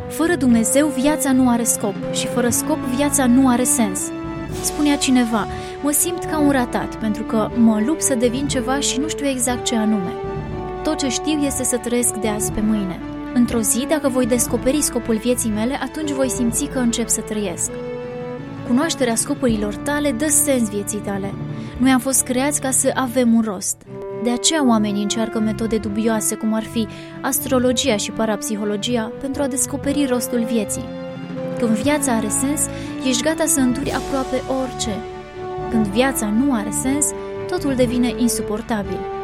Fără Dumnezeu, viața nu are scop și fără scop, viața nu are sens. Spunea cineva, mă simt ca un ratat pentru că mă lupt să devin ceva și nu știu exact ce anume. Tot ce știu este să trăiesc de azi pe mâine. Într-o zi, dacă voi descoperi scopul vieții mele, atunci voi simți că încep să trăiesc. Cunoașterea scopurilor tale dă sens vieții tale. Noi am fost creați ca să avem un rost. De aceea oamenii încearcă metode dubioase, cum ar fi astrologia și parapsihologia, pentru a descoperi rostul vieții. Când viața are sens, ești gata să înduri aproape orice. Când viața nu are sens, totul devine insuportabil.